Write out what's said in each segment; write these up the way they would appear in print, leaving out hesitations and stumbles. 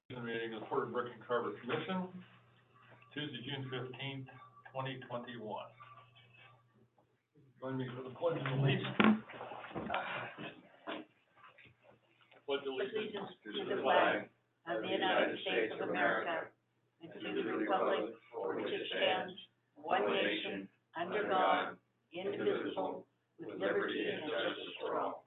Meeting of the Port Brick and Carver Commission, Tuesday, June 15th, 2021. Join me for the pledge of allegiance. Pledge allegiance to the flag of the United States of America and to the republic for which it stands, one nation, under God, indivisible, with liberty and justice for all.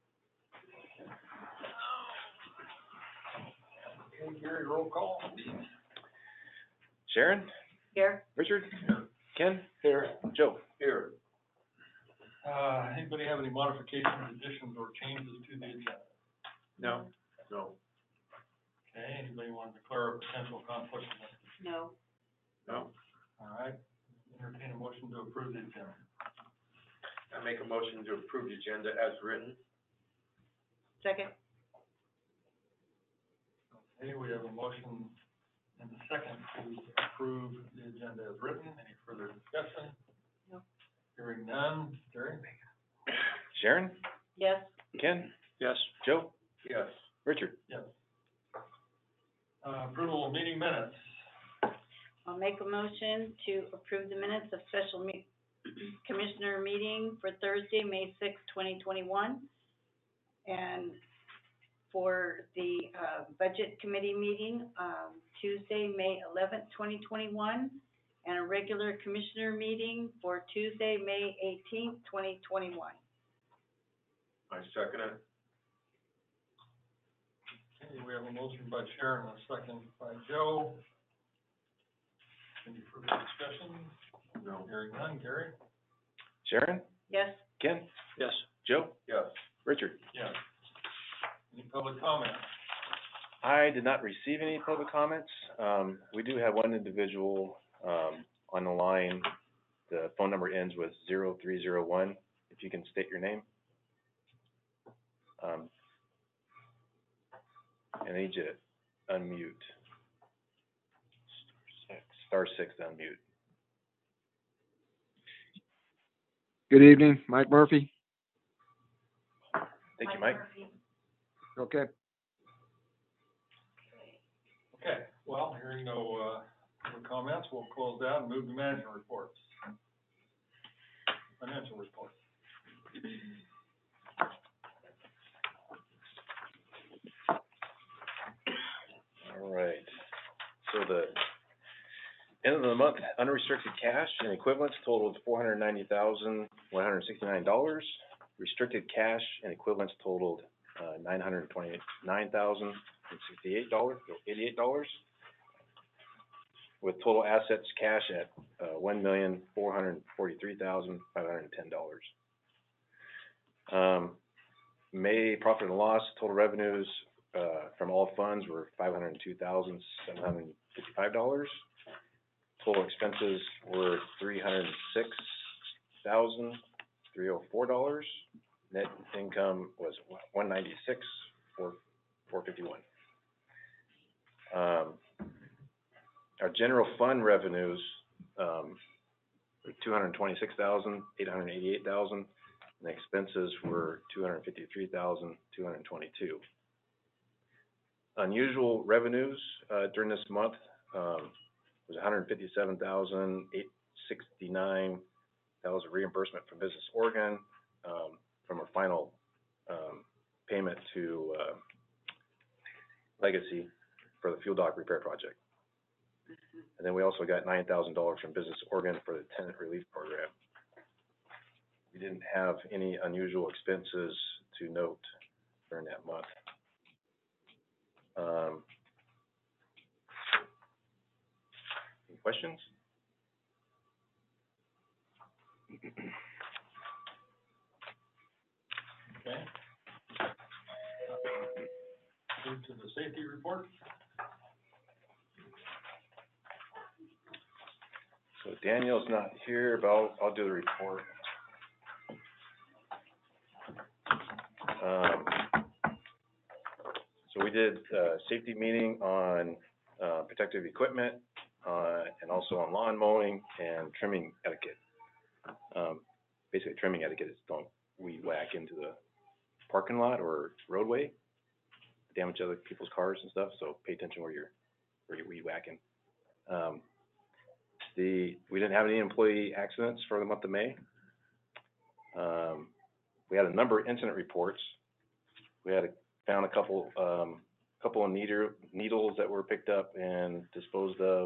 Okay, Gary, roll call. Sharon? Here. Richard? Here. Ken? Here. Joe? Here. Anybody have any modifications, additions, or changes to the agenda? No. No. Okay, anybody want to declare a potential conflict of interest? No. No. All right, entertain a motion to approve the agenda. I make a motion to approve the agenda as written. Second. Okay, we have a motion and a second to approve the agenda as written. Any further discussion? No. Hearing none. Gary? Sharon? Yes. Ken? Yes. Joe? Yes. Richard? Yes. Approval of meeting minutes. I'll make a motion to approve the minutes of special commissioner meeting for Thursday, May 6, 2021. And for the budget committee meeting, Tuesday, May 11th, 2021. And a regular commissioner meeting for Tuesday, May 18th, 2021. I second it. Okay, we have a motion by Sharon and a second by Joe. Any further discussion? No. Hearing none. Gary? Sharon? Yes. Ken? Yes. Joe? Yes. Richard? Yes. Any public comment? I did not receive any public comments. We do have one individual, on the line. The phone number ends with 0301. If you can state your name. And I need you to unmute. Star six to unmute. Good evening, Mike Murphy. Thank you, Mike. Murphy. Okay. Okay, well, hearing no comments, we'll close out and move to management reports. Financial reports. All right. So the end of the month, unrestricted cash and equivalents totaled $490,169. Restricted cash and equivalents totaled $929,068, with total assets cash at $1,443,510. May profit and loss, total revenues from all funds were $502,755. Total expenses were $306,304. Net income was $196,451. Our general fund revenues were $226,888, and expenses were $253,222. Unusual revenues during this month was $157,869. That was a reimbursement from Business Oregon from a final payment to Legacy for the fuel dock repair project. And then we also got $9,000 from Business Oregon for the tenant relief program. We didn't have any unusual expenses to note during that month. Any questions? Okay. Move to the safety report. So Daniel's not here, but I'll do the report. So we did a safety meeting on protective equipment and also on lawn mowing and trimming etiquette. Basically, trimming etiquette is don't weed whack into the parking lot or roadway. damage other people's cars and stuff, so pay attention where you're weed whacking. We didn't have any employee accidents for the month of May. We had a number of incident reports. We found a couple of needles that were picked up and disposed of.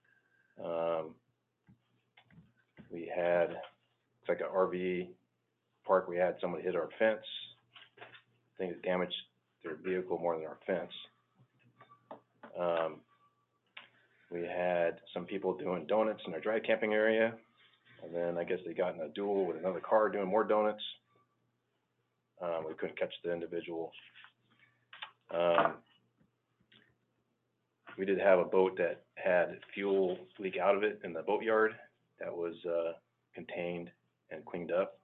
We had, it's like an RV park, we had somebody hit our fence. I think it damaged their vehicle more than our fence. We had some people doing donuts in our dry camping area, and then I guess they got in a duel with another car doing more donuts. We couldn't catch the individual. We did have a boat that had fuel leak out of it in the boatyard that was contained and cleaned up.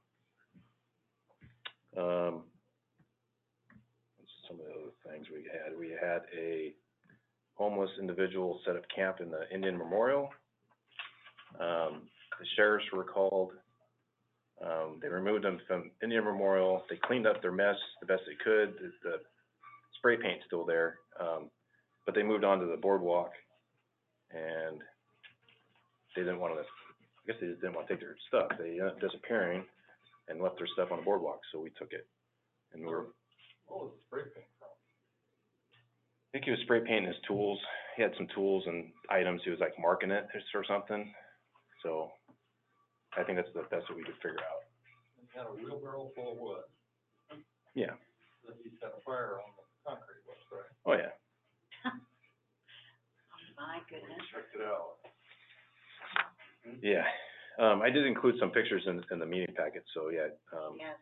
Some of the other things we had. We had a homeless individual set up camp in the Indian Memorial. The sheriffs were called. They removed them from Indian Memorial. They cleaned up their mess the best they could. The spray paint's still there, but they moved on to the boardwalk, and they didn't want to, I guess they just didn't want to take their stuff. They ended up disappearing and left their stuff on the boardwalk, so we took it. And we were... What was the spray paint from? I think he was spray painting his tools. He had some tools and items. He was like marking it or something. So I think that's the best that we could figure out. And you had a wheelbarrow full of wood. Yeah. That he set a fire on the concrete, was right? Oh, yeah. My goodness. Checked it out. Yeah. I did include some pictures in the meeting packet, so yeah. Yes.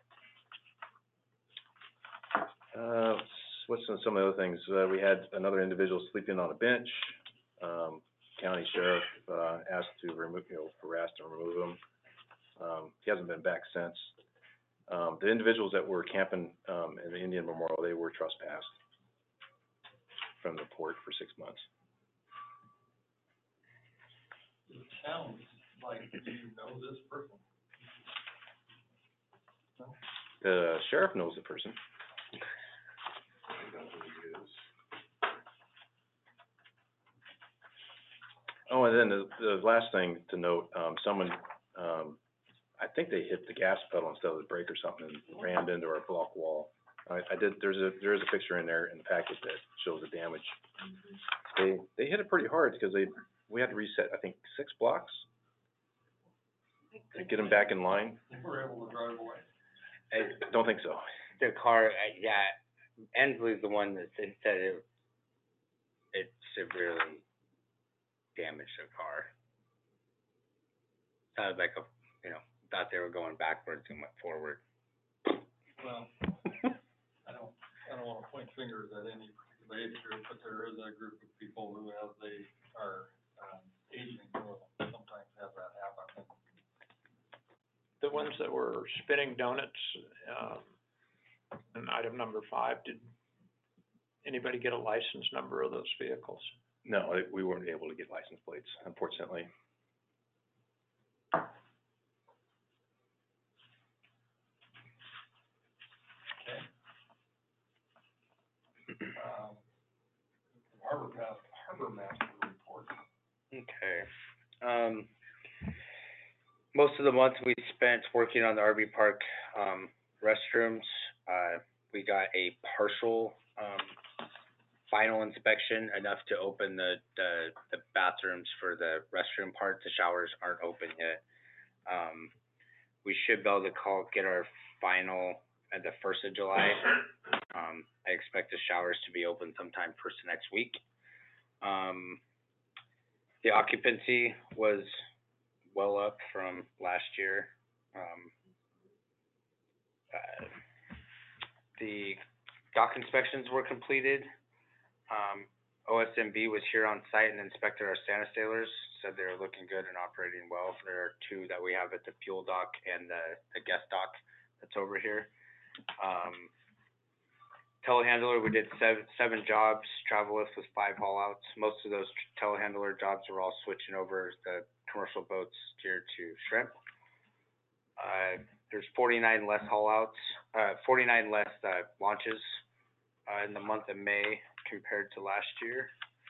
What's some of the other things? We had another individual sleeping on a bench. County sheriff asked to remove, harassed and remove him. He hasn't been back since. The individuals that were camping in the Indian Memorial, they were trespassed from the port for 6 months. It sounds like, do you know this person? No? The sheriff knows the person. I don't know who he is. Oh, and then the last thing to note, someone, I think they hit the gas pedal instead of the brake or something and rammed into our block wall. There is a picture in there in the packet that shows the damage. They hit it pretty hard because we had to reset, I think, 6 blocks to get them back in line. They were able to drive away. I don't think so. The car, yeah, Ensley's the one that said it severely damaged the car. Sounded like thought they were going backwards and went forward. Well, I don't wanna point fingers at any particular age group, but there is a group of people who, as they are, aging, will sometimes have that happen. The ones that were spinning donuts, in item number 5, did anybody get a license number of those vehicles? No, we weren't able to get license plates, unfortunately. Okay. Harbor master report. Okay. Most of the month we spent working on the RV park restrooms. We got a partial final inspection, enough to open the bathrooms for the restroom part. The showers aren't open yet. We should be able to get our final at the 1st of July. I expect the showers to be open sometime first of next week. The occupancy was well up from last year. The dock inspections were completed. OSMB was here on site and inspected our Santa sailors, said they were looking good and operating well. There are 2 that we have at the fuel dock and the guest dock that's over here. Telehandler, we did 7 jobs. Travel lift was 5 haul outs. Most of those telehandler jobs were all switching over the commercial boats geared to shrimp. There's 49 less haul outs, 49 less launches in the month of May compared to last year.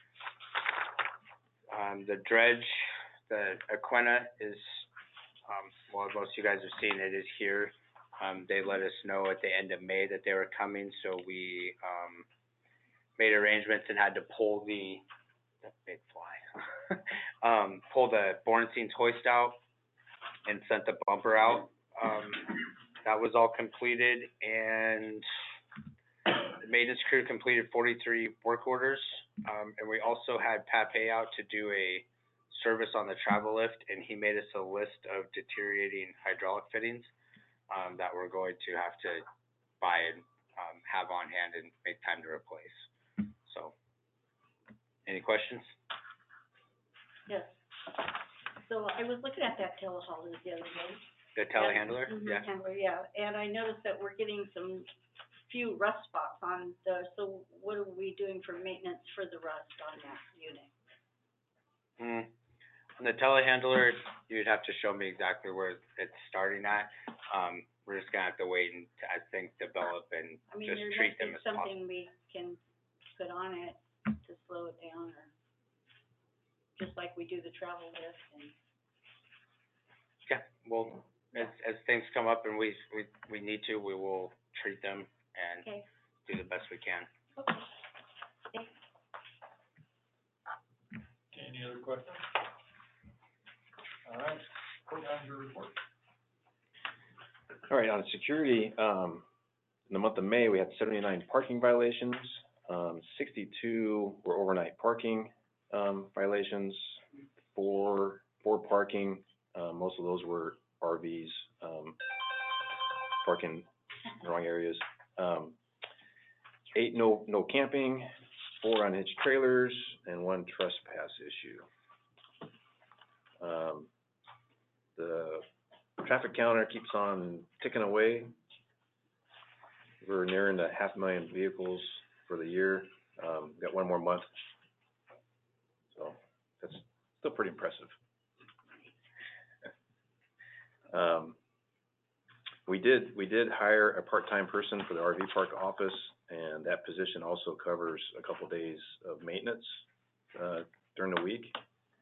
The dredge, the Aquina is, well, most of you guys have seen it, is here. They let us know at the end of May that they were coming, so we, made arrangements and had to pull that big fly, pull the Bornstein's hoist out and sent the bumper out. That was all completed, and the maintenance crew completed 43 work orders. And we also had Pat Pay out to do a service on the travel lift, and he made us a list of deteriorating hydraulic fittings, that we're going to have to buy and, have on hand and make time to replace. So, any questions? Yes. So I was looking at that telehauler the other day. The telehandler? Mhm, Yeah. handler, yeah, and I noticed that we're getting some few rust spots on so what are we doing for maintenance for the rust on that unit? On the telehandler, you'd have to show me exactly where it's starting at. We're just gonna have to wait and, I think, develop and I mean, just there treat might them be as possible. something we can put on it to slow it down, or just like we do the travel lift and. Yeah, well, as things come up and we need to, we will treat them and Okay, do the best we can. okay. Okay, any other questions? All right, court manager report. All right, on security, in the month of May, we had 79 parking violations. 62 were overnight parking, violations, four parking, most of those were RVs, parking in the wrong areas. 8 no camping, 4 unhitched trailers, and 1 trespass issue. The traffic counter keeps on ticking away. We're nearing the 500,000 vehicles for the year. We've got 1 more month. So that's still pretty impressive. We did hire a part-time person for the RV park office, and that position also covers a couple days of maintenance, during the week.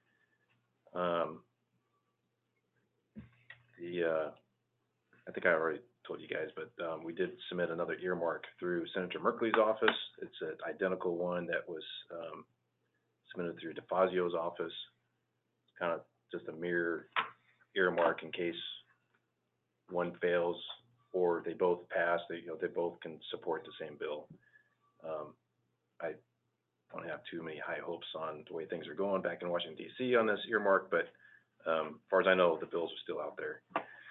I think I already told you guys, but, we did submit another earmark through Senator Merkley's office. It's an identical one that was, submitted through DeFazio's office. It's kind of just a mirror earmark in case one fails or they both pass, they both can support the same bill. I don't have too many high hopes on the way things are going back in Washington DC on this earmark, but, as far as I know, the bills are still out there.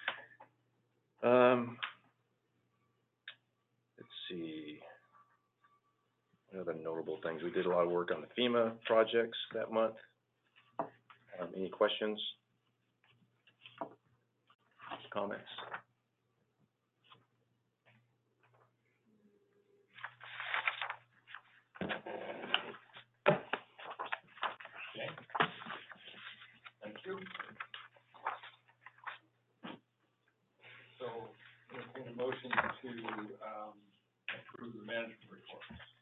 Let's see. What other notable things? We did a lot of work on the FEMA projects that month. Any questions? Comments? Okay. Thank you. So, entertain a motion to, approve the management report.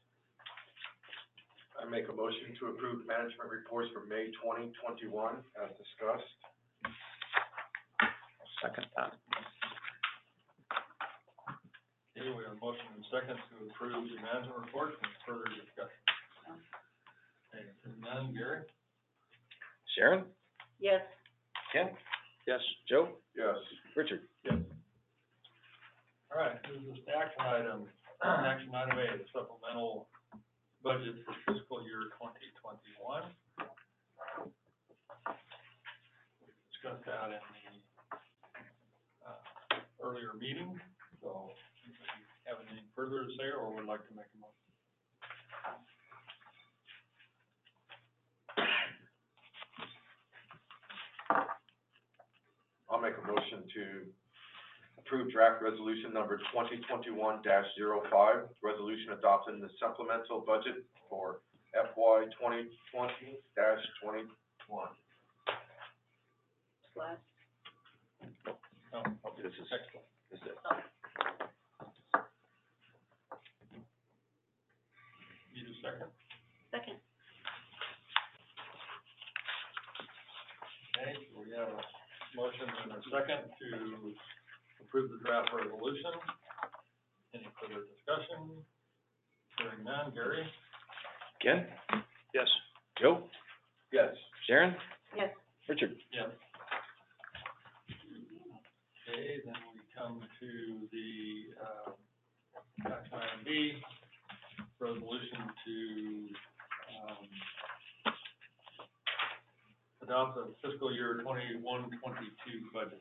I make a motion to approve management reports for May 2021 as discussed. Second that. Okay, we have a motion and second to approve the management report and further discussion. Okay, hearing none, Gary? Sharon? Yes, Ken? Yes. Joe? Yes. Richard? Yes. All right, this is the action item, action item A, the supplemental budget for fiscal year 2021. We discussed that in the, earlier meeting, so if you have anything further to say or would like to make a motion? I'll make a motion to approve draft resolution number 2021-05, resolution adopting the supplemental budget for FY 2020-21. last. Oh, okay, This is- excellent. This is it. and a second to approve the draft resolution. Any further discussion? Hearing none, Gary? Ken? Yes. Joe? Yes. Sharon? Yes. Richard? Yes. Okay, then we come to the, action item B, resolution to, adopt the fiscal year 21-22 budget.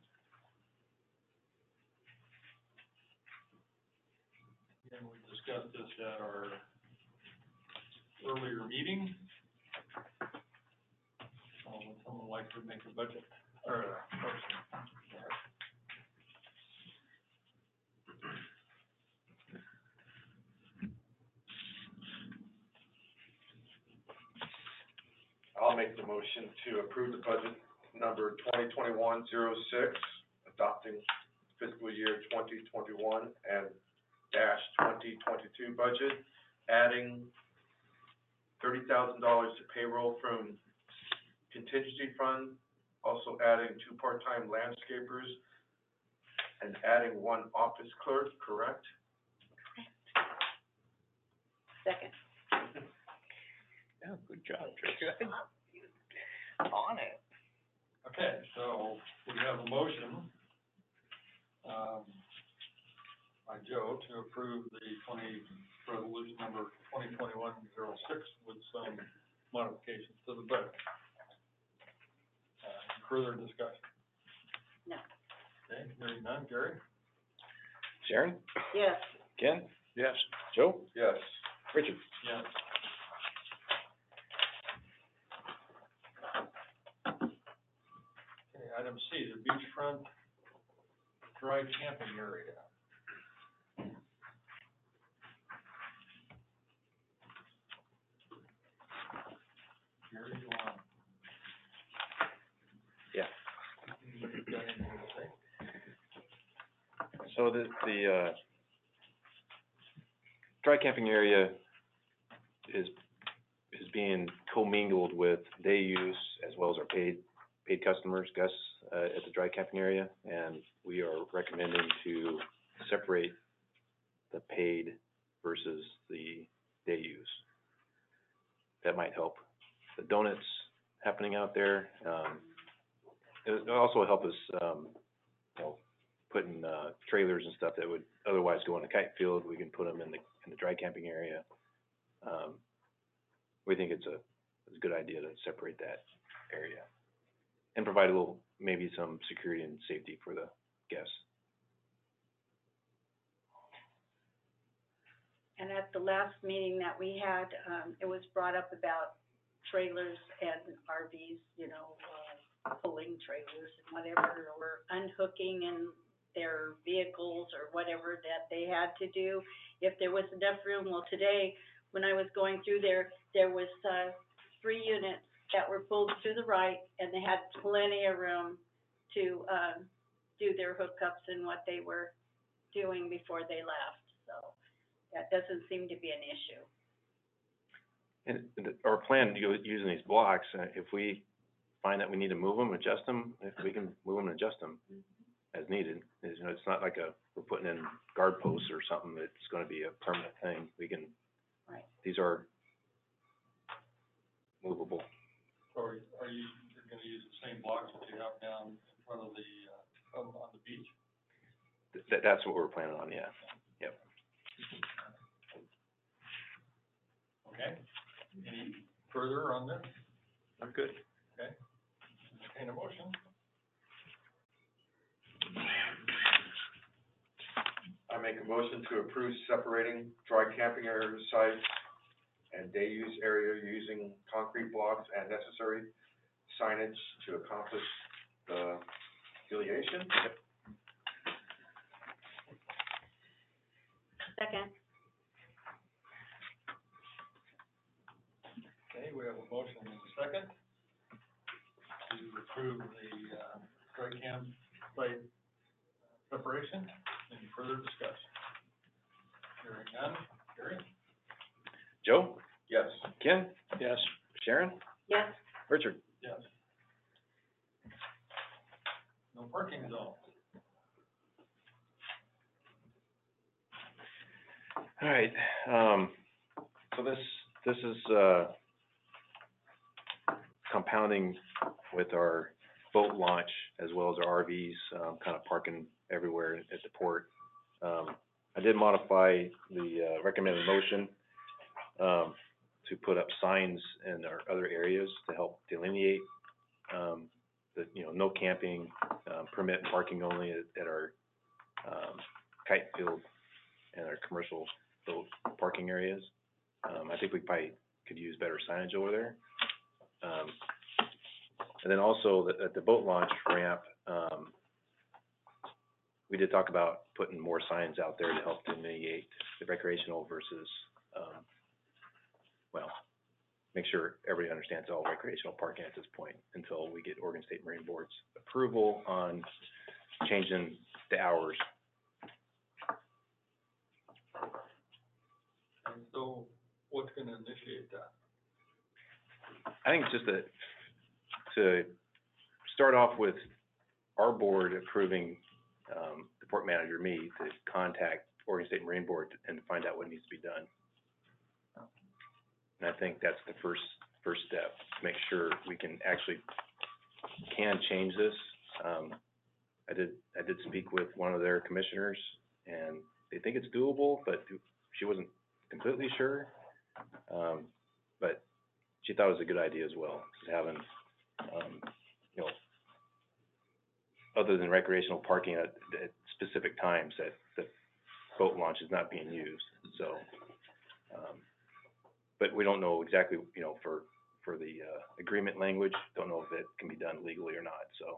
Again, we discussed this at our earlier meeting. Would someone like to make a budget, or a motion? I'll make the motion to approve the budget number 2021-06, adopting fiscal year 2021 and -2022 budget, adding $30,000 to payroll from contingency fund, also adding 2 part-time landscapers, and adding 1 office clerk, correct? Second. Yeah, good job, Trish. On it. Okay, so we have a motion, by Joe to approve the resolution number 2021-06 with some modifications to the budget. Further discussion? No. Okay, hearing none, Gary? Sharon? Yes. Ken? Yes. Joe? Yes. Richard? Yes. Okay, item C, the beachfront dry camping area. Gary, you want? Yeah. You got anything to say? So the dry camping area is being commingled with day use as well as our paid customers, guests, at the dry camping area, and we are recommending to separate the paid versus the day use. That might help the donuts happening out there. It'll also help us, putting, trailers and stuff that would otherwise go in the kite field, we can put them in the dry camping area. We think it's a good idea to separate that area and provide maybe some security and safety for the guests. And at the last meeting that we had, it was brought up about trailers and RVs, pulling trailers and whatever, or unhooking in their vehicles or whatever that they had to do, if there was enough room. Well, today, when I was going through there was, 3 units that were pulled to the right, and they had plenty of room to, do their hookups and what they were doing before they left, so that doesn't seem to be an issue. And our plan, using these blocks, if we find that we need to move them, adjust them, if we can move them and adjust them as needed. It's not like we're putting in guard posts or something that's gonna be a permanent thing. We can, Right. these are movable. Or are you gonna use the same blocks that you have down in front of the, on the beach? That's what we're planning on, yeah. Yep. Okay, any further on this? I'm good. Okay, entertain a motion. I make a motion to approve separating dry camping area sites and day use area using concrete blocks and necessary signage to accomplish the affiliation. Second. Okay, we have a motion and a second to approve the, dry camp site separation. Any further discussion? Hearing none, Gary? Joe? Yes. Ken? Yes. Sharon? Yes. Richard? Yes. No parking zone. All right, so this is, compounding with our boat launch as well as our RVs, kind of parking everywhere at the port. I did modify the, recommended motion, to put up signs in our other areas to help delineate, that, no camping, permit parking only at our, kite field and our commercial boat parking areas. I think we probably could use better signage over there. And then also at the boat launch ramp, we did talk about putting more signs out there to help delineate the recreational versus, well, make sure everybody understands all recreational parking at this point until we get Oregon State Marine Board's approval on changing the hours. And so what's gonna initiate that? I think it's just to start off with our board approving, the port manager, me, to contact Oregon State Marine Board and find out what needs to be done. And I think that's the first step, to make sure we can change this. I did speak with one of their commissioners, and they think it's doable, but she wasn't completely sure. But she thought it was a good idea as well, having, other than recreational parking at specific times that the boat launch is not being used, so. But we don't know exactly, for the, agreement language, don't know if it can be done legally or not, so.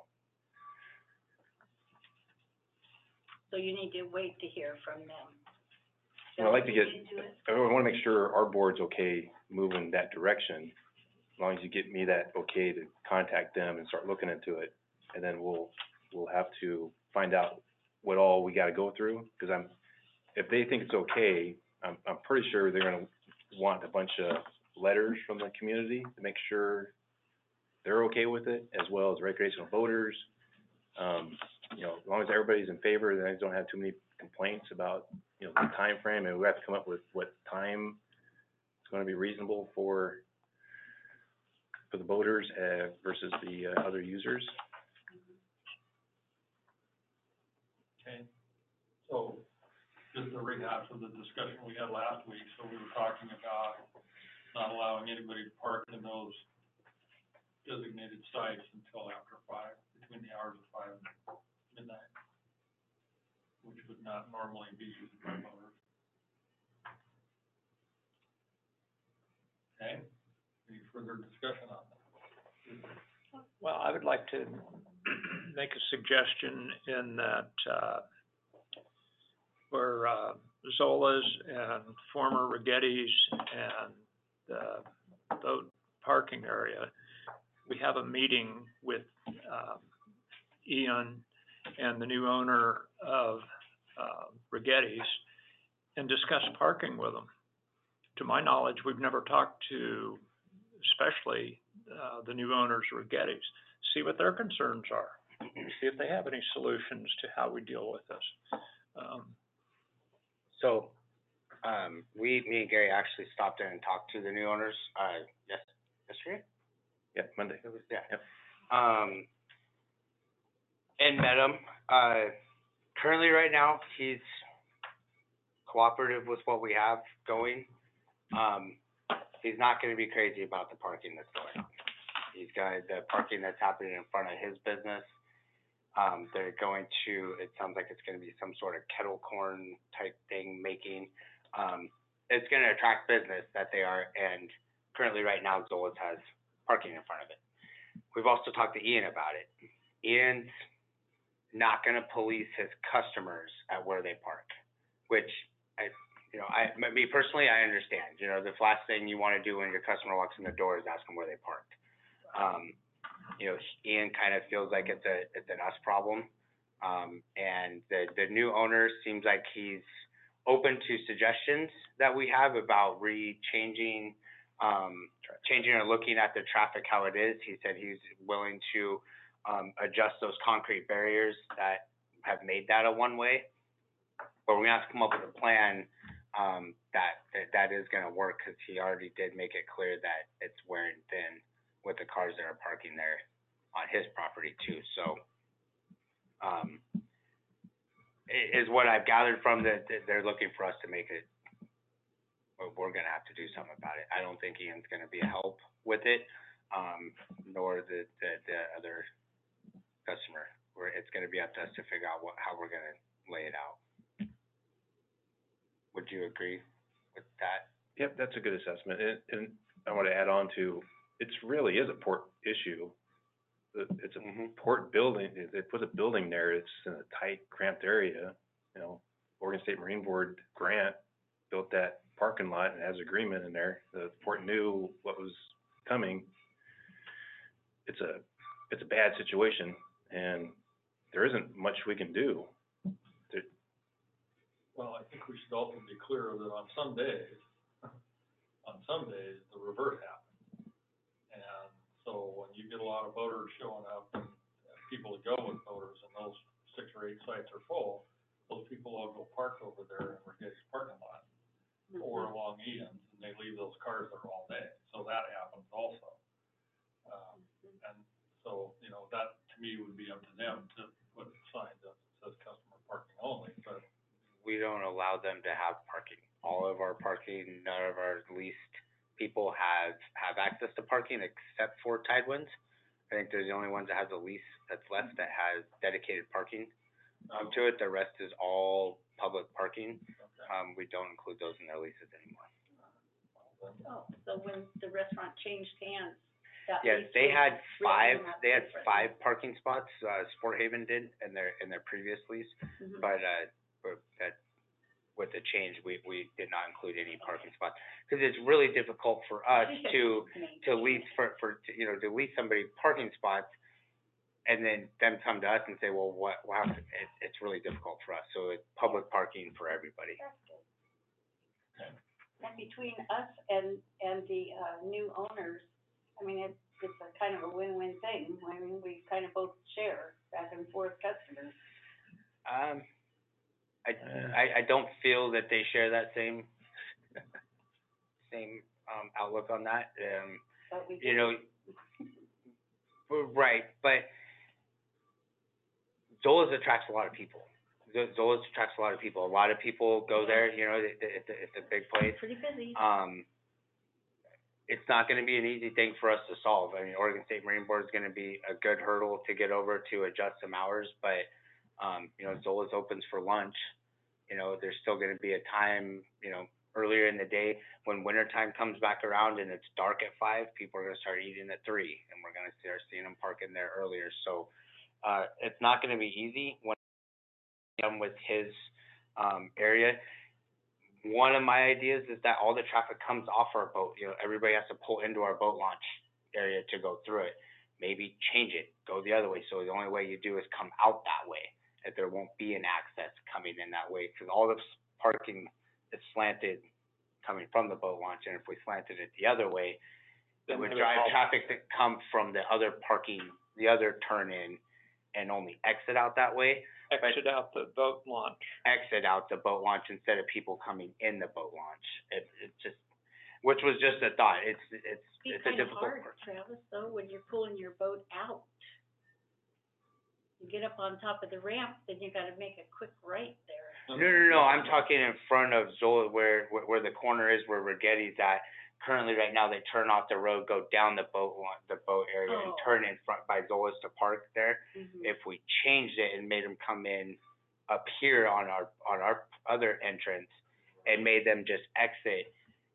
So you need to wait to hear from them. Well, I'd like to get, Into it? I wanna make sure our board's okay moving that direction, as long as you get me that okay to contact them and start looking into it, and then we'll have to find out what all we gotta go through, cause if they think it's okay, I'm pretty sure they're gonna want a bunch of letters from the community to make sure they're okay with it, as well as recreational boaters. As long as everybody's in favor, then I don't have too many complaints about, the time frame, and we have to come up with what time is gonna be reasonable for the boaters, versus the, other users. Okay, so just a rehash of the discussion we had last week, so we were talking about not allowing anybody to park in those designated sites until after 5, between the hours of 5 and midnight, which would not normally be used by motors. Okay, any further discussion on that? Well, I would like to make a suggestion in that, where, Zola's and former Rigetti's and the boat parking area, we have a meeting with, Ian and the new owner of, Rigetti's, and discuss parking with them. To my knowledge, we've never talked to, especially, the new owners of Rigetti's, see what their concerns are, see if they have any solutions to how we deal with this. So, me and Gary actually stopped in and talked to the new owners, yesterday? Yeah, Monday. It was, yeah. Yep. And met him. Currently right now, he's cooperative with what we have going. He's not gonna be crazy about the parking that's going on. He's got the parking that's happening in front of his business. They're going to, it sounds like it's gonna be some sort of kettle corn type thing making. It's gonna attract business that they are, and currently right now Zola's has parking in front of it. We've also talked to Ian about it. Ian's not gonna police his customers at where they park, which me personally, I understand. The last thing you wanna do when your customer walks in the door is ask them where they parked. Ian kind of feels like it's an us problem. And the new owner seems like he's open to suggestions that we have about changing or looking at the traffic how it is. He said he's willing to adjust those concrete barriers that have made that a one-way. But we're gonna have to come up with a plan, that is gonna work, cause he already did make it clear that it's wearing thin with the cars that are parking there on his property too, so, is what I've gathered from that they're looking for us to make it, we're gonna have to do something about it. I don't think Ian's gonna be a help with it, nor the other customer. It's gonna be up to us to figure out how we're gonna lay it out. Would you agree with that? Yep, that's a good assessment, and I wanna add on to, it's really is a port issue. It's a port building, they put a building there, it's in a tight, cramped area, you know. Oregon State Marine Board grant built that parking lot and has agreement in there, the port knew what was coming. It's a bad situation, and there isn't much we can do. Well, I think we should also be clear that on some days, the reverse happens. And so when you get a lot of voters showing up and people to go with voters and those 6 or 8 sites are full, those people will go park over there in Rigetti's parking lot or along Ian's, and they leave those cars there all day. So that happens also. And so, you know, that to me would be up to them to put a sign that says customer parking only, but We don't allow them to have parking. All of our parking, none of our leased people have access to parking except for Tidewinds. I think they're the only ones that have the lease that's left that has dedicated parking to it. The rest is all public parking. okay. We don't include those in their leases anymore. Oh, so when the restaurant changed hands, that Yes, lease they was had written five, up they had differently. 5 parking spots, Sport Haven did in their previous lease. Mhm. But that, with the change, we did not include any parking spots. Cause it's really difficult for us to lease to lease somebody parking spots and then them come to us and say, well, what happened? It's really difficult for us. So it's public parking for everybody. And between us and the, new owners, I mean, it's a kind of a win-win thing. I mean, we kind of both share back and forth customers. I don't feel that they share that same outlook on that. But we You do. know, right, but Zola's attracts a lot of people. Zola's attracts a lot of people. A lot of people go there, you know, it's a big place. Pretty busy. It's not gonna be an easy thing for us to solve. I mean, Oregon State Marine Board is gonna be a good hurdle to get over to adjust some hours, but, you know, Zola's opens for lunch. You know, there's still gonna be a time, you know, earlier in the day, when winter time comes back around and it's dark at 5, people are gonna start eating at 3, and we're gonna start seeing them parking there earlier, so, it's not gonna be easy when I'm with his, area. One of my ideas is that all the traffic comes off our boat, you know, everybody has to pull into our boat launch area to go through it. Maybe change it, go the other way, so the only way you do is come out that way, that there won't be an access coming in that way, cause all this parking is slanted coming from the boat launch, and if we slanted it the other way, it would drive traffic that come from the other parking, the other turn in, and only exit out that way. Exit out the boat launch. Exit out the boat launch instead of people coming in the boat launch. It just, which was just a thought. It's a kind of difficult hard, part. Travis, though, when you're pulling your boat out. You get up on top of the ramp, then you gotta make a quick right there. No, I'm talking in front of Zola, where the corner is, where Rigetti's at. Currently, right now, they turn off the road, go down the boat area, and Oh. turn in front by Zola's to park there. Mhm. If we changed it and made them come in up here on our other entrance and made them just exit,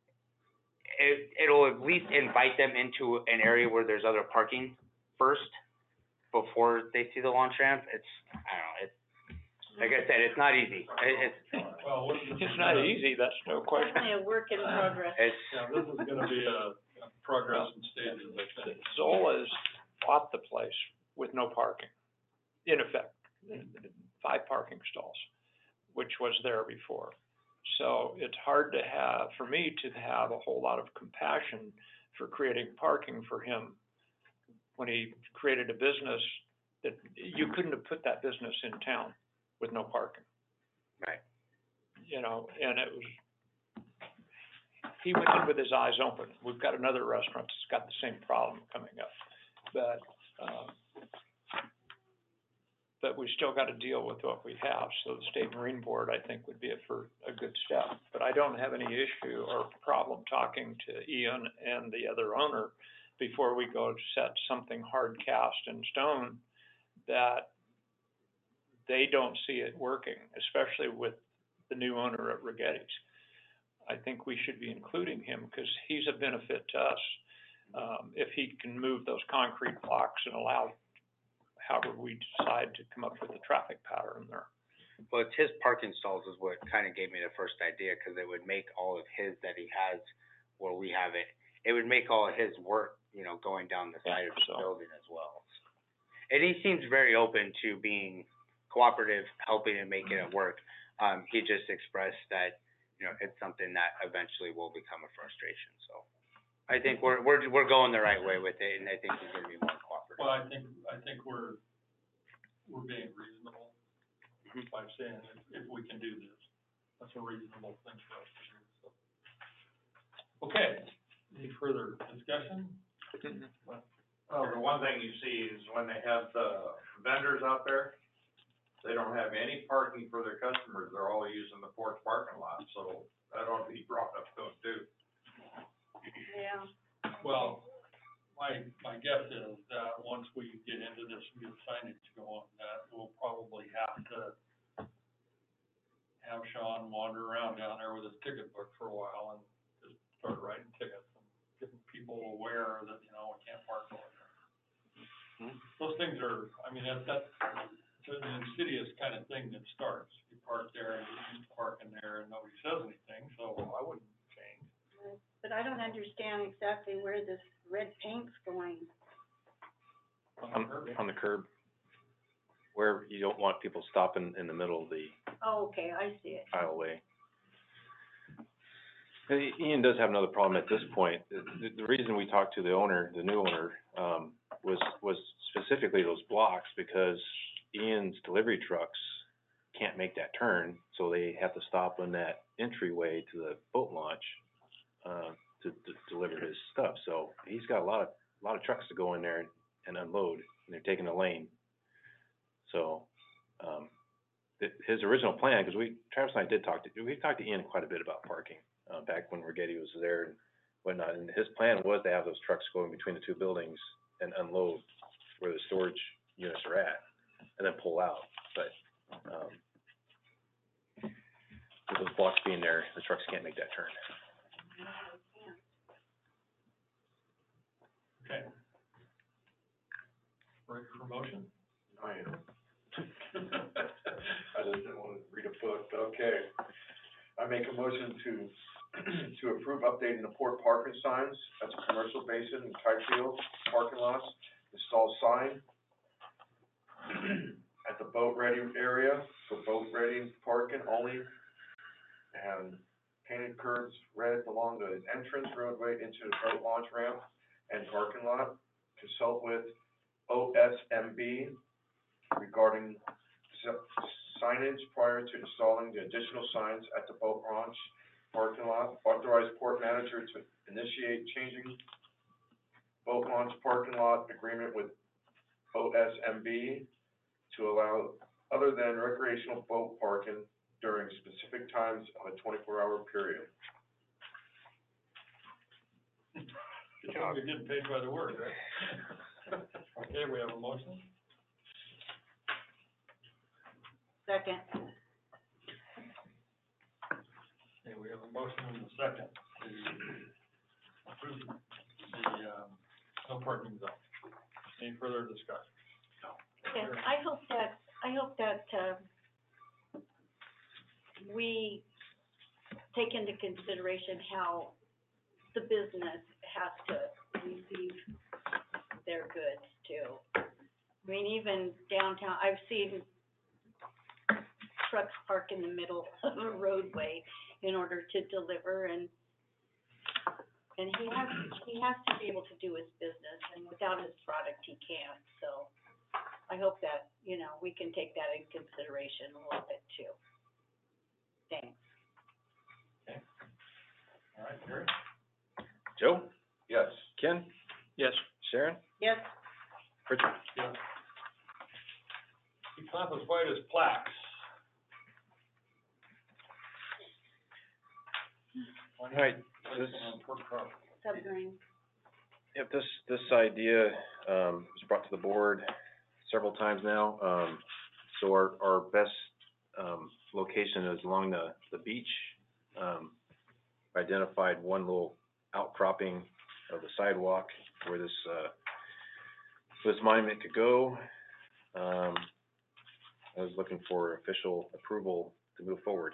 it'll at least invite them into an area where there's other parking first before they see the launch ramp. I don't know, like I said, it's not easy. Well, what is this? It's not easy, that's no question. Definitely a work in progress. Yeah, this is gonna be a progress in stages, I think. Zola's bought the place with no parking, in effect, 5 parking stalls, which was there before. So it's hard to have, for me to have a whole lot of compassion for creating parking for him when he created a business that you couldn't have put that business in town with no parking. Right. You know, and it was, he went in with his eyes open. We've got another restaurant that's got the same problem coming up, but we still got to deal with what we have. So the State Marine Board, I think, would be a good step. But I don't have any issue or problem talking to Ian and the other owner before we go to set something hard cast in stone that they don't see it working, especially with the new owner at Rigetti's. I think we should be including him because he's a benefit to us. If he can move those concrete blocks and allow however we decide to come up with the traffic pattern there. Well, it's his parking stalls is what kind of gave me the first idea, because it would make all of his that he has where we have it, it would make all of his work, you know, going down the side of the building as well. And he seems very open to being cooperative, helping and making it work. He just expressed that, you know, it's something that eventually will become a frustration, so. I think we're going the right way with it, and I think he's gonna be more cooperative. Well, I think we're being reasonable by saying if we can do this, that's a reasonable thing for us to do, so. Okay, any further discussion? Well, the one thing you see is when they have the vendors out there, they don't have any parking for their customers, they're all using the porch parking lot, so that ought to be brought up to them too. Yeah. Well, my guess is that once we get into this new signage going, that we'll probably have to have Sean wander around down there with his ticket book for a while and just start writing tickets and getting people aware that, you know, we can't park over there. Those things are, I mean, that's an insidious kind of thing that starts. You park there and you park in there and nobody says anything, so I wouldn't change. But I don't understand exactly where this red paint's going. On the curb, where you don't want people stopping in the middle of the Oh, okay, I see it. aisleway. Ian does have another problem at this point. The reason we talked to the owner, the new owner, was specifically those blocks, because Ian's delivery trucks can't make that turn, so they have to stop in that entryway to the boat launch, to deliver his stuff. So he's got a lot of trucks to go in there and unload, and they're taking the lane. So, his original plan, because Travis and I we talked to Ian quite a bit about parking, back when Rigetti was there and whatnot, and his plan was to have those trucks go in between the two buildings and unload where the storage units are at, and then pull out. But, with those blocks being there, the trucks can't make that turn. Okay. Ready for motion? I am. I just didn't want to read a book, okay. I make a motion to approve updating the port parking signs at the commercial basin and Kitefield parking lots. Install sign at the boat ready area for boat ready parking only, and painted curbs red along the entrance roadway into the boat launch ramp and parking lot. Consult with OSMB regarding signage prior to installing the additional signs at the boat launch parking lot. Authorize port manager to initiate changing boat launch parking lot agreement with OSMB to allow other than recreational boat parking during specific times of a 24-hour period. You're getting paid by the word, right? Okay, we have a motion. Second. Okay, we have a motion and a second to approve the, no parking zone. Any further discussion? Yes, I hope that, we take into consideration how the business has to receive their goods too. I mean, even downtown, I've seen trucks park in the middle of a roadway in order to deliver, and he has to be able to do his business, and without his product, he can't, so I hope that, you know, we can take that in consideration a little bit too. Thanks. All right, Gary? Joe? Yes. Ken? Yes. Sharon? Yes, Richard? Yeah. Keep classified as plaques. All right, Placing on Port property. submarine. Yep, this idea, was brought to the board several times now. So our best, location is along the beach. Identified one little outcropping of the sidewalk where this monument could go. I was looking for official approval to move forward.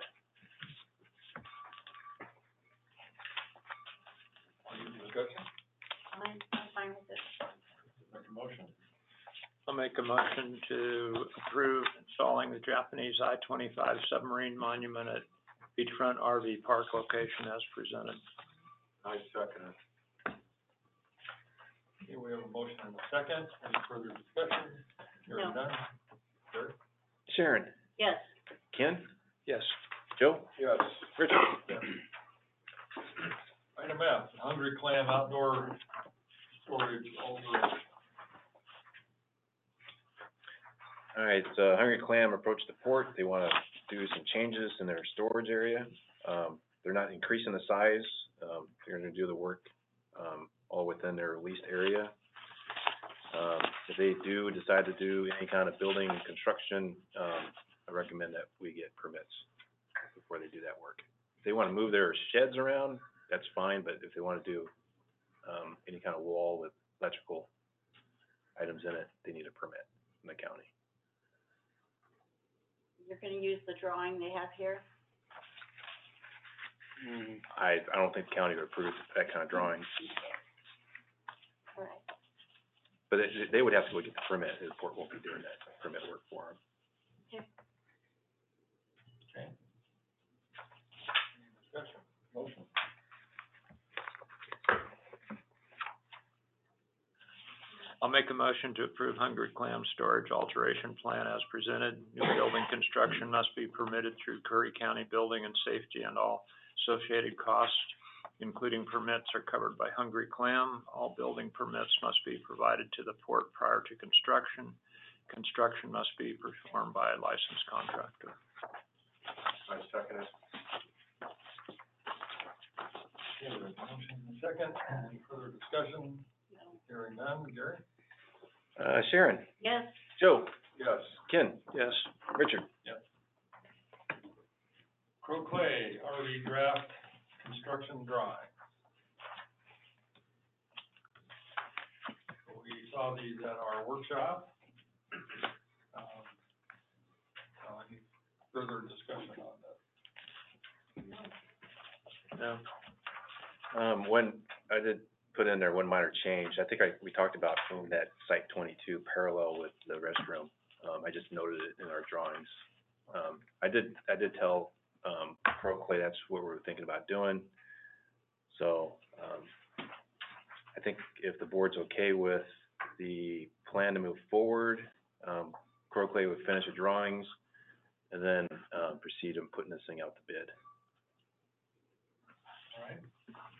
Any discussion? I'm fine with this. Make a motion? I'll make a motion to approve installing the Japanese I-25 submarine monument at beachfront RV park location as presented. I second it. Okay, we have a motion and a second. Any further discussion? Hearing No. none. Gary? Sharon? Yes, Ken? Yes. Joe? Yes. Richard? Item F, Hungry Clam Outdoor Storage Alteration. All right, Hungry Clam approached the port. They wanna do some changes in their storage area. They're not increasing the size. They're gonna do the work, all within their leased area. If they do decide to do any kind of building construction, I recommend that we get permits before they do that work. If they wanna move their sheds around, that's fine, but if they wanna do, any kind of wall with electrical items in it, they need a permit from the county. you're gonna use the drawing they have here? I don't think the county would approve that kind of drawing, All right. but they would have to go get the permit. The port won't be doing that permit work for them. Okay. Any discussion? Motion? I'll make a motion to approve Hungry Clam Storage Alteration Plan as presented. New building construction must be permitted through Curry County Building and Safety, and all associated costs, including permits, are covered by Hungry Clam. All building permits must be provided to the port prior to construction. Construction must be performed by a licensed contractor. I second it. Okay, we have a motion and a second. Any further discussion? Hearing none. Gary? Sharon? Yes, Joe? Yes. Ken? Yes. Richard? Crow Clay, RV draft construction drawing. We saw these at our workshop. Any further discussion on this? No. When I did put in there one minor change, I think we talked about moving that site 22 parallel with the restroom. I just noted it in our drawings. I did tell, Crow Clay that's what we were thinking about doing. So, I think if the board's okay with the plan to move forward, Crow Clay would finish the drawings and then, proceed in putting this thing out to bid. All right,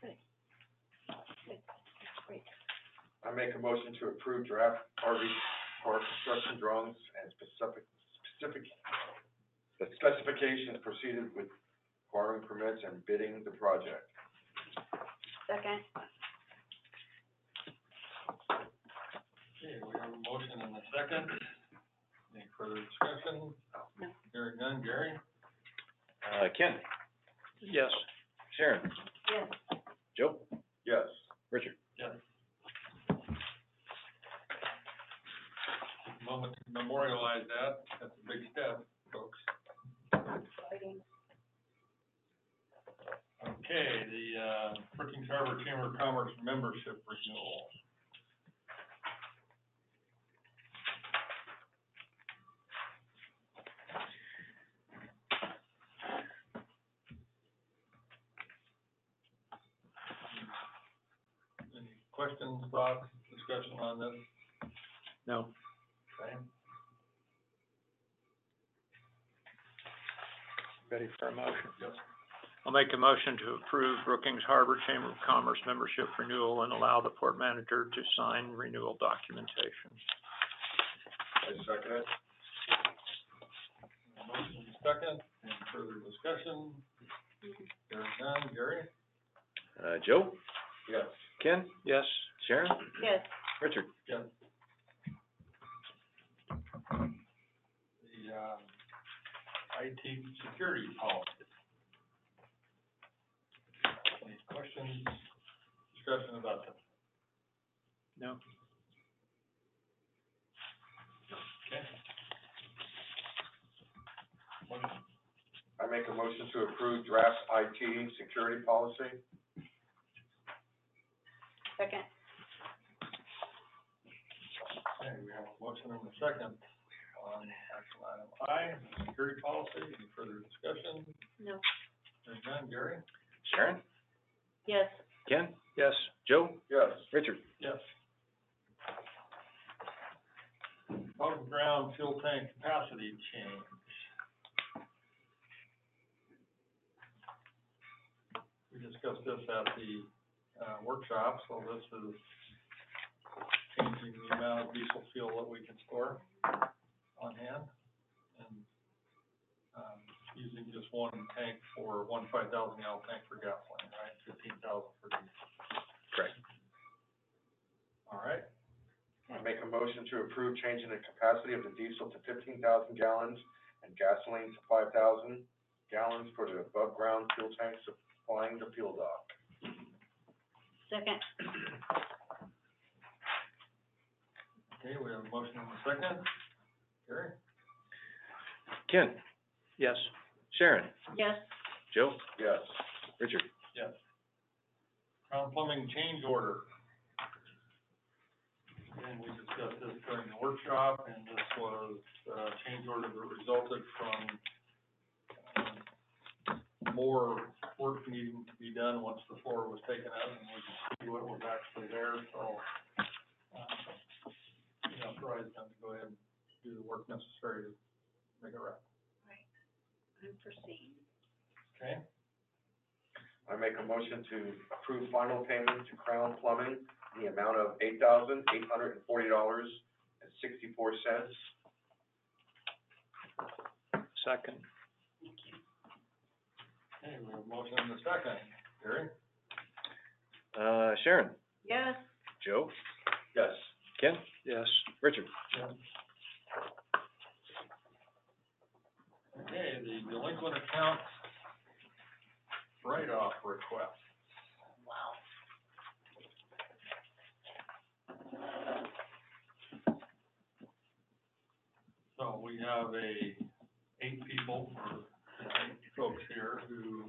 great. I make a motion to approve draft RV park construction drawings and specifications proceeded with acquiring permits and bidding the project. Second, okay, we have a motion and a second. Any further discussion? No. Hearing none. Gary? Ken? Yes. Sharon? yes, Joe? Yes. Richard? Yes. Take a moment to memorialize that. That's a big step, folks. exciting. Okay, the, Brookings Harbor Chamber of Commerce membership renewal. Any questions, thoughts, discussion on this? No. Okay, Ready for a motion? Yes. I'll make a motion to approve Brookings Harbor Chamber of Commerce membership renewal and allow the port manager to sign renewal documentation. I second it. Motion is second, any further discussion? Hearing none, Gary? Joe? Yes. Ken? Yes? Sharon? Yes, Richard? Yes. The, IT security policy. Any questions, discussion about that? No? Okay. Motion, I make a motion to approve draft IT security policy. second. okay, we have a motion and a second on action item I, security policy, any further discussion? No. Hearing none, Gary? Sharon? Yes, Ken? Yes? Joe? Yes. Richard? Yes. Above ground fuel tank capacity change. We discussed this at the, workshop, so this is changing the amount of diesel fuel that we can store on hand, and, using just one tank for one 5,000-gallon tank for gasoline, right, 15,000 for diesel. Correct. All right, I make a motion to approve changing the capacity of the diesel to 15,000 gallons and gasoline to 5,000 gallons for the above-ground fuel tanks supplying the fuel dock. second. okay, we have a motion and a second. Gary? Ken? Yes? Sharon? Yes, Joe? Yes. Richard? Yes. Crown plumbing change order. And we discussed this during the workshop, and this was a change order that resulted from, more work needing to be done once the floor was taken out, and we could see what was actually there, so, authorized them to go ahead and do the work necessary to make it right. unforeseen. Okay? I make a motion to approve final payment to Crown Plumbing in the amount of $8,840.64. Second? Okay, we have a motion and a second. Gary? Sharon? Yes, Joe? Yes. Ken? Yes? Richard? Yeah. Okay, the delinquent account write-off request. So we have eight people, or 8 folks here who,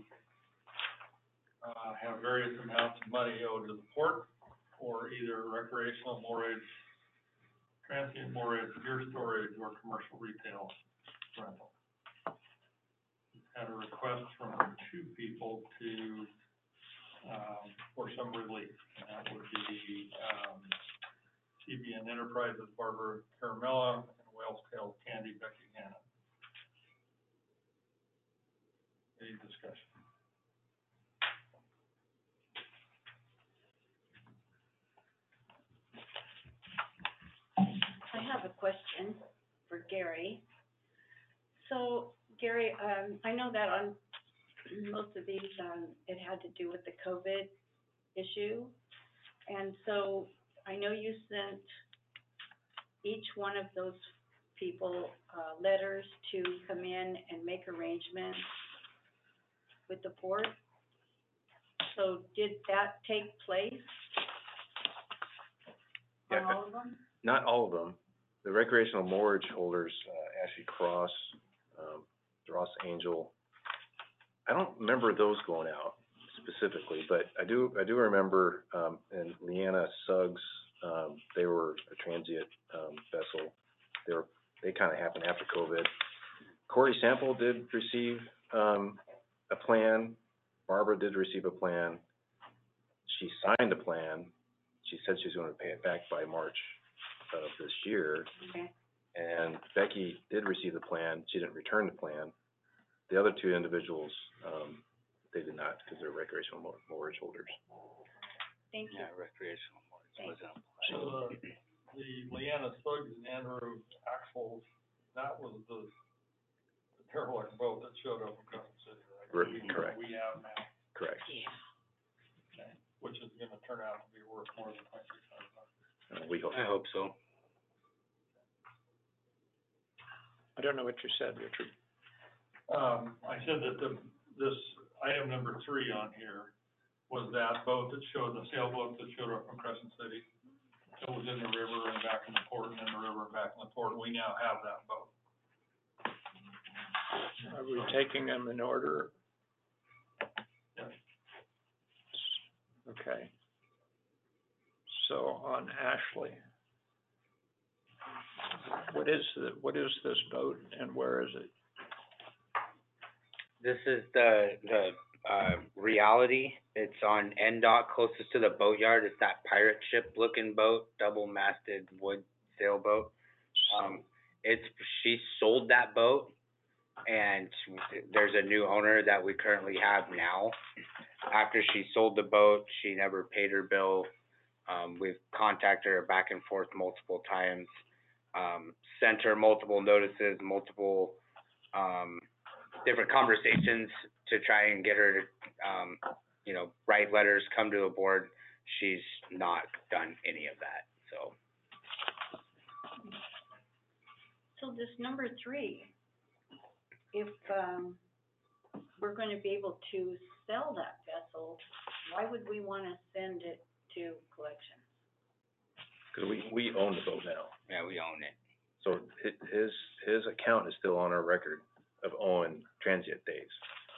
have various amounts of money owed to the port for either recreational moorage, transient moorage, gear storage, or commercial retail rental. Had a request from 2 people to, for some relief, and that would be, CBN Enterprises, Barbara Caramella, and Whale's Tail Candy, Becky Hannon. Any discussion? I have a question for Gary. So, Gary, I know that on most of these, it had to do with the COVID issue. And so I know you sent each one of those people, letters to come in and make arrangements with the port. So did that take place on Yeah. all of them? Not all of them. The recreational moorage holders, Ashley Cross, Ross Angel, I don't remember those going out specifically, but I do remember, and Leanna Suggs, they were a transient, vessel. They kinda happened after COVID. Corey Sample did receive, a plan. Barbara did receive a plan. She signed a plan. She said she's gonna pay it back by March of this year. Okay, And Becky did receive the plan. She didn't return the plan. The other two individuals, they did not, because they're recreational mortgage holders. Thank you. Yeah, recreational mortgage Thank wasn't So the Leanna Suggs and Andrew Axel, that was the derelict boat that showed up in Crescent City, right? Correct. We have now, Correct. okay, which is gonna turn out to be worth more than $2,600. We hope. I hope so. I don't know what you said, Richard. I said that this item number 3 on here was that boat that showed, the sailboat that showed up from Crescent City. It was in the river and back in the port, and in the river and back in the port. We now have that boat. Are we taking them in order? Yes. Okay. So on Ashley, what is this boat and where is it? This is the Reality. It's on NDOT, closest to the boatyard. It's that pirate ship looking boat, double-masted wood sailboat. She sold that boat, and there's a new owner that we currently have now. After she sold the boat, she never paid her bill. We've contacted her back and forth multiple times, sent her multiple notices, multiple, different conversations to try and get her to, write letters, come to the board. She's not done any of that, so. So this number 3, if, we're gonna be able to sell that vessel, why would we wanna send it to collections? Because we own the boat now. Yeah, we own it. So his account is still on our record of owing transient days.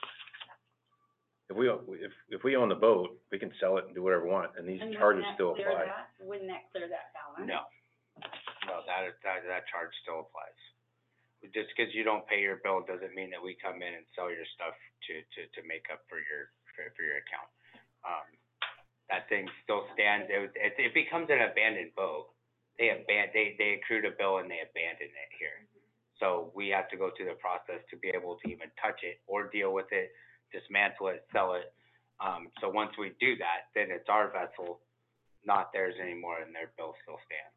If we own the boat, we can sell it and do whatever we want, and these And charges wouldn't that still clear apply. that? Wouldn't that clear that balance? No, that charge still applies. Just because you don't pay your bill doesn't mean that we come in and sell your stuff to make up for your account. That thing still stands. It becomes an abandoned boat. They accrued a bill and they abandoned it here. So we have to go through the process to be able to even touch it or deal with it, dismantle it, sell it. So once we do that, then it's our vessel, not theirs anymore, and their bill still stands.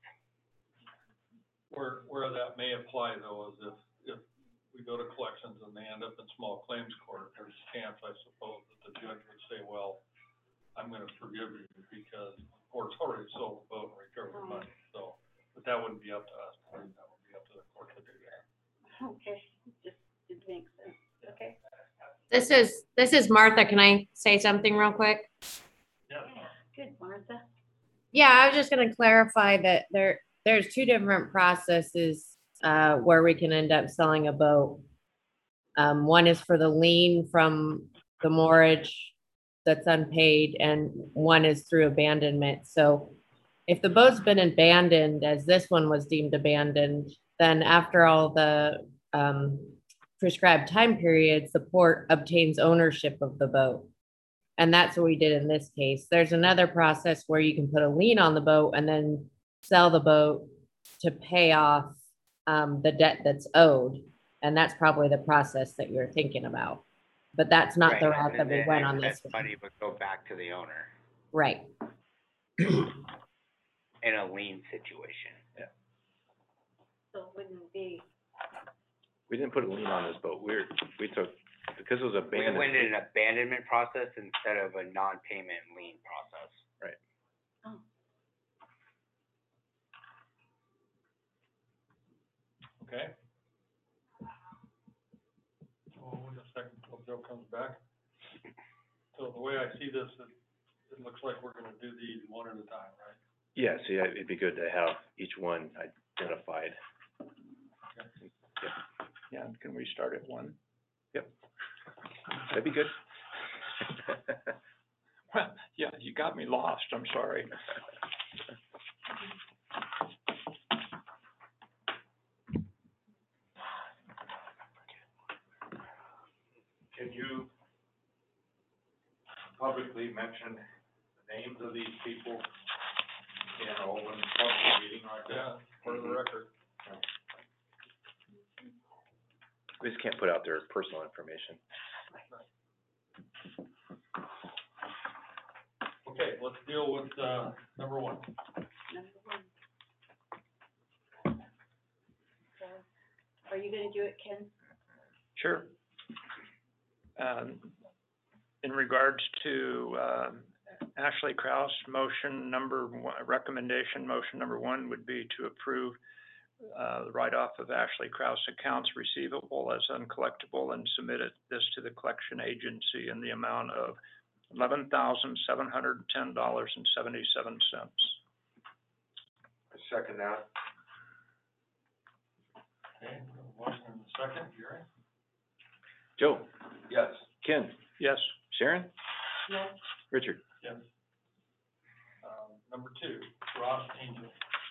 Where that may apply though is if we go to collections and they end up in small claims court, there's a chance, I suppose, that the judge would say, well, I'm gonna forgive you because the court's already sold the boat and recovered the money. So, but that wouldn't be up to us, that would be up to the court to do that. Okay, it makes sense, okay? This is Martha. Can I say something real quick? Yeah. Good, Martha. Yeah, I was just gonna clarify that there's 2 different processes where we can end up selling a boat. One is for the lien from the mortgage that's unpaid, and one is through abandonment. So if the boat's been abandoned, as this one was deemed abandoned, then after all the prescribed time periods, the port obtains ownership of the boat. And that's what we did in this case. There's another process where you can put a lien on the boat and then sell the boat to pay off the debt that's owed. And that's probably the process that you're thinking about. But that's not the route that we went on this one. Money would go back to the owner Right. in a lien situation. Yeah. So it wouldn't be, We didn't put a lien on this boat. We took, because it was We abandoned. went in an abandonment process instead of a non-payment lien process. Right. oh, Okay? Oh, wait a second until Joe comes back. So the way I see this, it looks like we're gonna do these one at a time, right? Yeah, so yeah, it'd be good to have each one identified. Yeah, can we start at 1? Yep. That'd be good. Well, yeah, you got me lost. I'm sorry. Can you publicly mention the names of these people in an open public meeting like that? Yeah, for the record. We just can't put out their personal information. Okay, let's deal with, number one. Number one. So, are you gonna do it, Ken? Sure. In regards to, Ashley Kraus, recommendation, motion number one would be to approve, the write-off of Ashley Kraus accounts receivable as uncollectible and submit this to the collection agency in the amount of $11,710.77. I second that. Okay, we have a motion and a second, Gary? Joe? Yes. Ken? Yes, Sharon? Yes. Richard? Yes. Number two, Ross Angel.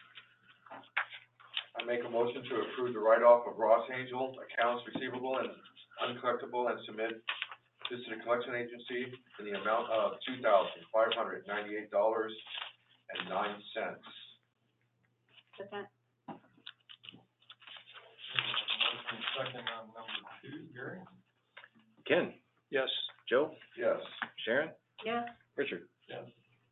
I make a motion to approve the write-off of Ross Angel accounts receivable and uncollectible and submit this to the collection agency in the amount of $2,598.09. Second. Motion and second on number two, Gary? Ken? yes, Joe? Yes. Sharon? Yes. Richard? Yes.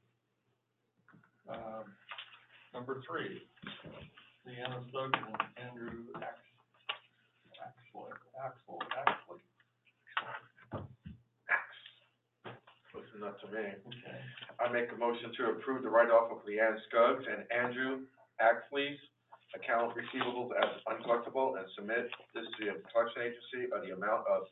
Number three, Leanna Stokes and Andrew Axley. Listen up to me. Okay. I make a motion to approve the write-off of Leanne Scuggs and Andrew Axley's account receivables as uncollectible and submit this to the collection agency of the amount of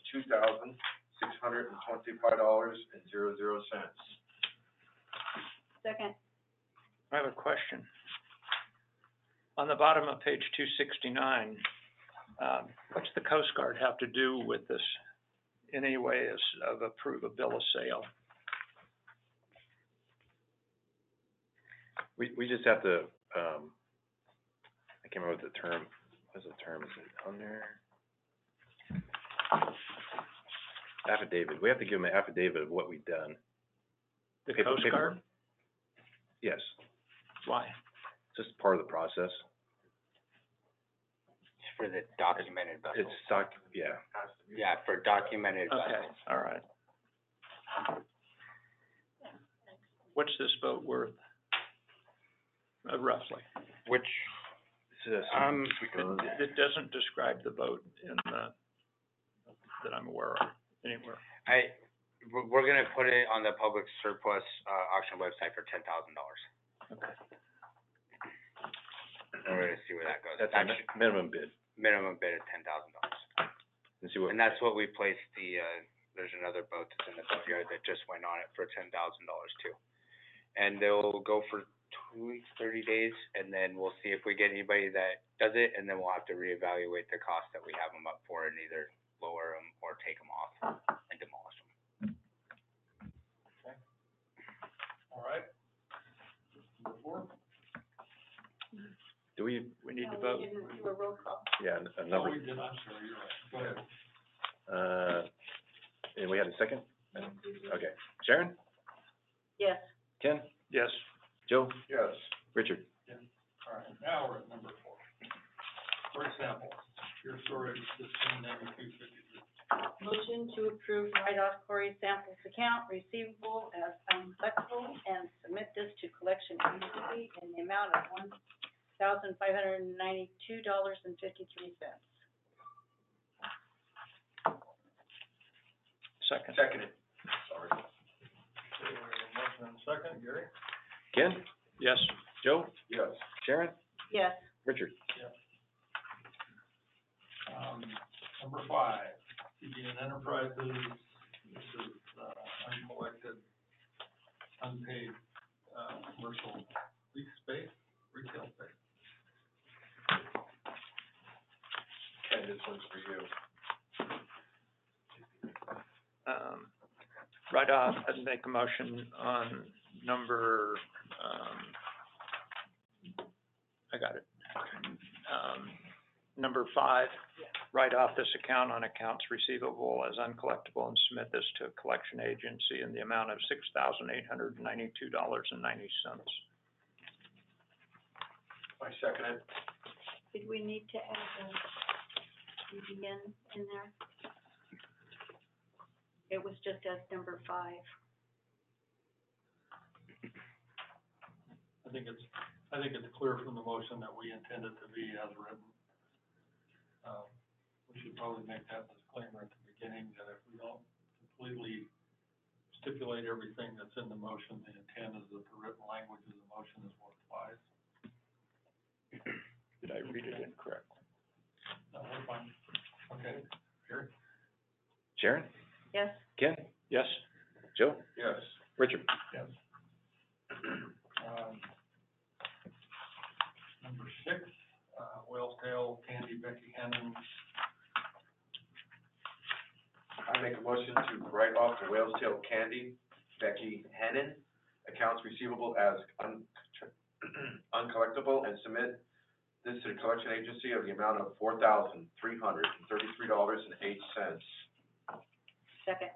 $2,625.00. Second. I have a question. On the bottom of page 269, what's the Coast Guard have to do with this in any way as of approve a bill of sale? We just have to, I can't remember what the term, what's the term, is it on there? Affidavit, we have to give them an affidavit of what we've done. The Paper- Coast Guard? paperwork. Yes, Why? it's just part of the process. It's for the documented vessels. It's yeah. Yeah, for documented Okay, vessels. all right. What's this boat worth? Roughly. Which, This is It doesn't describe the boat in the, that I'm aware of anywhere. we're gonna put it on the public surplus, auction website for $10,000. Okay. We're gonna see where that goes. That's a minimum bid. Minimum bid of $10,000. And see what, And that's what we placed the, there's another boat that's in the boatyard that just went on it for $10,000 too. And they'll go for 2 weeks, 30 days, and then we'll see if we get anybody that does it, and then we'll have to reevaluate the cost that we have them up for and either lower them or take them off and demolish them. All right. Number four? do we, We need to No, vote. we didn't do a roll call. yeah, a Oh, number, we did, I'm sorry, you're right. Go ahead. and we had a second? Okay, Sharon? Yes. Ken? Yes, Joe? Yes. Richard? All right, now we're at number four. For example, your storage 159253. Motion to approve write-off Corey Samples account receivable as uncollectible and submit this to collection agency in the amount of $1,592.53. second. Seconded. Sorry. Okay, we have a motion and a second, Gary? Ken? Yes, Joe? Yes. Sharon? Yes. Richard? Number five, CGN Enterprises, this is, uncollected, unpaid, commercial lease space, retail space. Ken, this one's for you. right off, I'd make a motion on number, I got it. Number 5, write off this account on accounts receivable as uncollectible and submit this to a collection agency in the amount of $6,892.90. I second it. Did we need to add CDN in there? It was just as number 5. I think it's clear from the motion that we intend it to be as written. We should probably make that disclaimer at the beginning, that if we don't completely stipulate everything that's in the motion, the intent is that the written language of the motion is what applies. Did I read it incorrectly? No, we're fine. Okay, Gary? Sharon? Yes? Ken? Yes? Joe? Yes. Richard? Yes. Number 6, Whale's Tail Candy Becky Hannon. I make a motion to write off the Whale's Tail Candy Becky Hannon accounts receivable as uncollectible and submit this to the collection agency of the amount of $4,333.08. Second.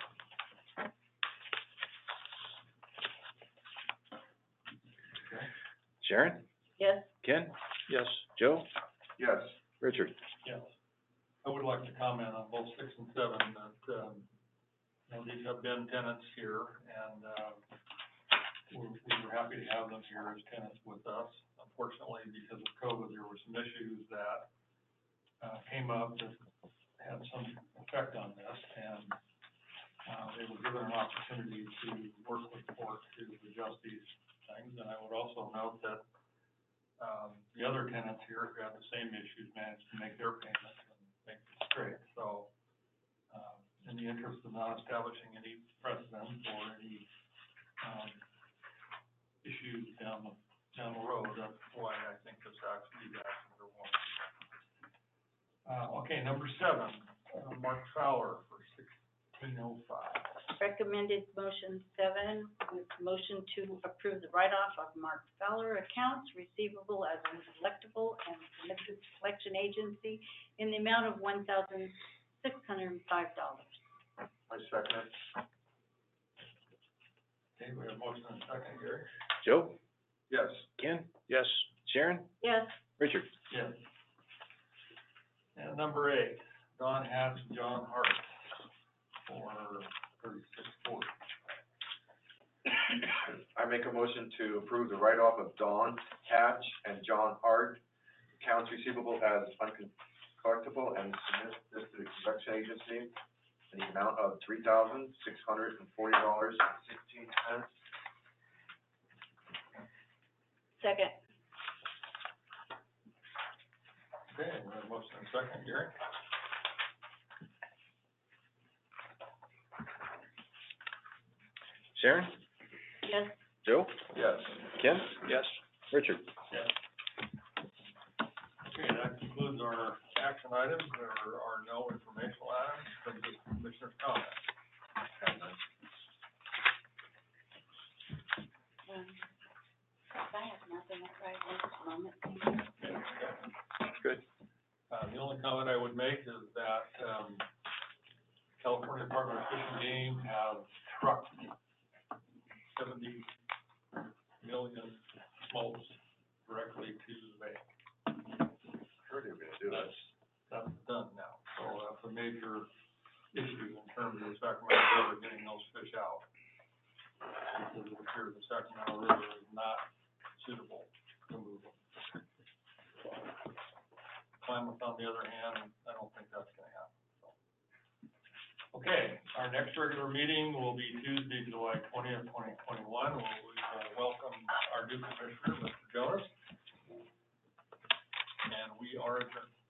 Sharon? Yes? Ken? Yes? Joe? Yes. Richard? Yes. I would like to comment on both 6 and 7, that, you know, these have been tenants here, and, we were happy to have them here as tenants with us. Unfortunately, because of COVID, there were some issues that, came up that had some effect on this, and, they were given an opportunity to work with the court to adjust these things. And I would also note that, the other tenants here who had the same issues managed to make their payments and make it straight. So, in the interest of not establishing any precedent or any, issues down the road, that's why I think this actually is action number 1. Okay, number 7, Mark Fowler for 1605. Recommended motion 7, with motion to approve the write-off of Mark Fowler accounts receivable as uncollectible and submit to the collection agency in the amount of $1,605. I second it. Okay, we have a motion and a second, Gary? Joe? Yes. Ken? Yes? Sharon? Yes? Richard? Yes. And number 8, Don Hatch and John Hart for 3640. I make a motion to approve the write-off of Dawn Hatch and John Hart accounts receivable as uncollectible and submit this to the collection agency in the amount of $3,640.16. Second. Okay, we have a motion and a second, Gary? Sharon? Yes? Joe? Yes. Ken? Yes? Richard? Yes. Okay, that concludes our action items. There are no informational items from the commissioner's comments. I have nothing right at this moment. Good. The only comment I would make is that, California Department of Fish and Game has trucked 70 million smolts directly to the bay. Sure they were gonna do it. That's done now, so that's a major issue in terms of the Sacramento River getting those fish out. Because it appears the Sacramento River is not suitable to move them. Klamath, on the other hand, I don't think that's gonna happen, so. Okay, our next regular meeting will be Tuesday, July 20th, 2021, where we will welcome our new commissioner, Mr. Jonas. And we are adjourned.